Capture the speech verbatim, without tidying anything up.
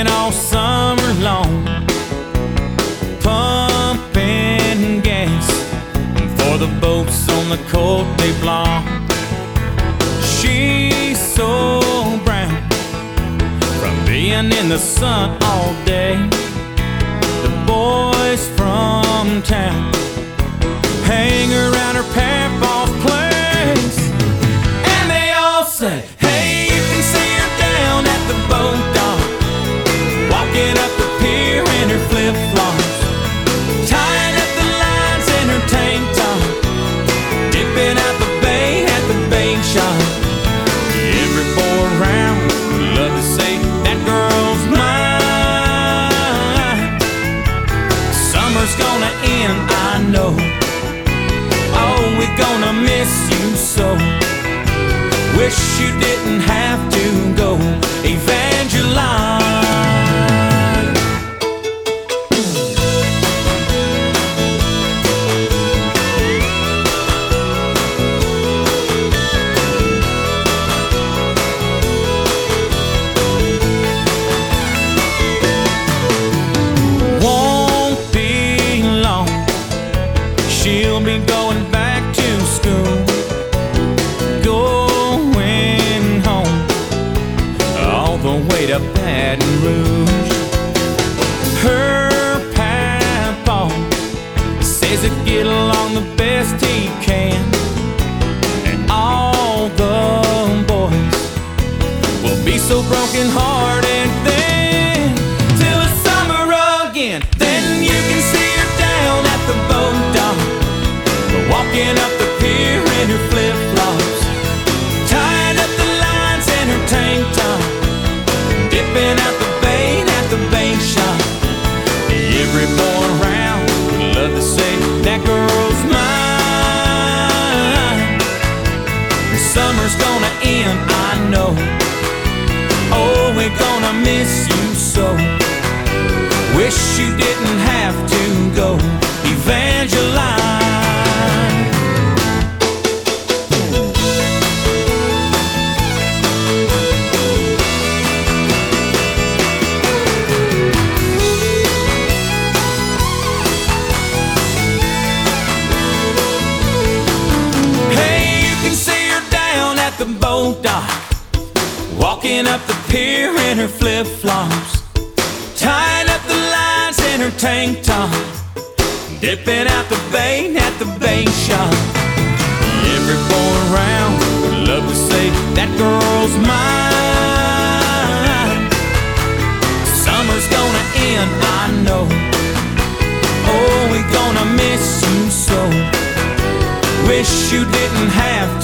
working all summer long, pumping gas for the boats on the Côte de Blanc. She's so brown from being in the sun all day. The boys from town hang around her papa's place, and they all say, hey, you can see her down at the boat dock, walking up the pier in her flip-flops, tying up the lines in her tank top, dipping out the bay at the bait shop. Every boy around would love to say, that girl's mine. Summer's gonna end, I know. Oh, we're gonna miss you so. Wish you didn't have to go, Evangeline. Won't be long, she'll be going back to school, going home all the way to Baton Rouge. Her papa says to get along the best he can, and all the boys will be so broken hearted then, till it's summer again. Then you can see her down at the boat dock, walking up the pier in her flip-flops, tying up the lines in her tank top, dipping out the bait at the bait shop. Every boy around would love to say, that girl's mine. Summer's gonna end, I know. Oh, we're gonna miss you so. Wish you didn't have to go, Evangeline. The boat dock, walking up the pier in her flip-flops, tying up the lines in her tank top, dipping out the bait at the bait shop. Every boy around would love to say, that girl's mine. Summer's gonna end, I know. Oh, we're gonna miss you so. Wish you didn't have to